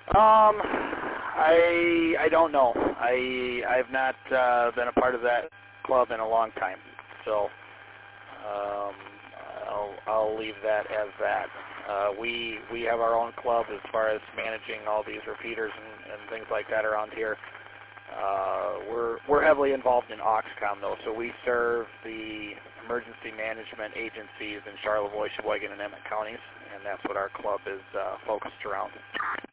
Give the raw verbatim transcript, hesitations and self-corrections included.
Um, I I don't know. I I've not uh, been a part of that club in a long time, so um, I'll I'll leave that as that. Uh, we we have our own club as far as managing all these repeaters and, and things like that around here. Uh, we're we're heavily involved in Auxcom though, so we serve the emergency management agencies in Charlevoix, Sheboygan, and Emmett counties, and that's what our club is uh, focused around.